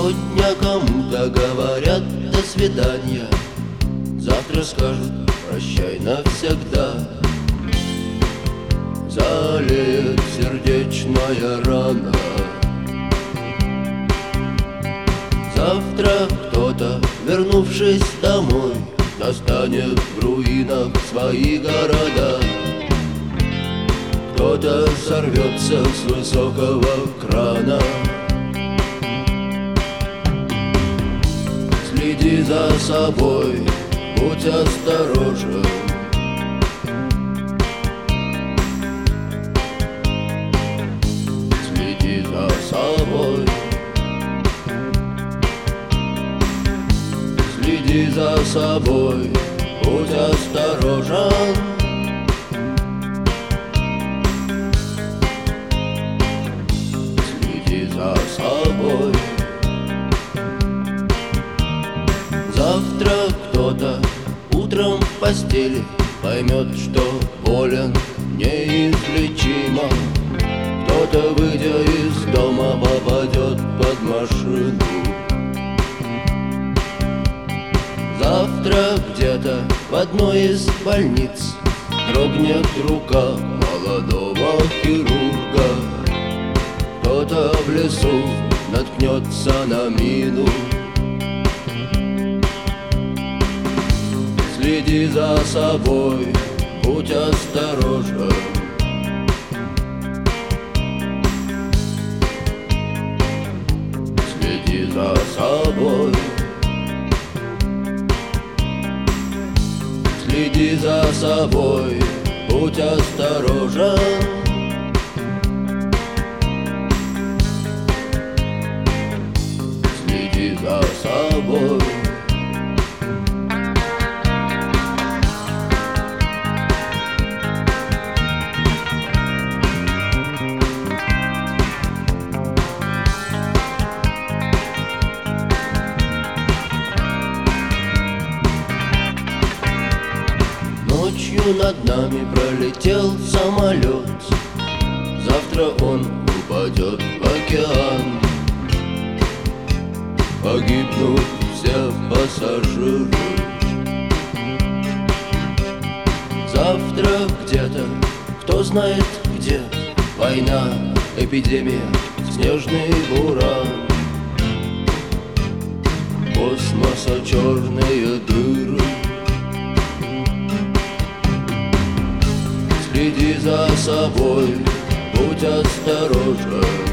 Сегодня кому-то говорят до свидания, завтра скажут прощай навсегда. Залеет сердечная рана. Завтра кто-то, вернувшись домой, достанет в руинах свои города. Кто-то сорвется с высокого крана. Следи за собой, будь осторожен. Следи за собой. Следи за собой, будь осторожен. Следи за собой. Завтра кто-то утром в постели поймет, что болен неизлечимо. Кто-то, выйдя из дома, попадет под машину. Завтра где-то в одной из больниц дрогнет рука молодого хирурга. Кто-то в лесу наткнется на мину. Следи за собой, будь осторожен. Следи за собой. Следи за собой, будь осторожен. Следи за собой. Ночью над нами пролетел самолет. Завтра он упадет в океан. Погибнут все пассажиры. Завтра где-то, кто знает где, война, эпидемия, снежный буран. Космоса черные дыры. Следи за собой, будь осторожен.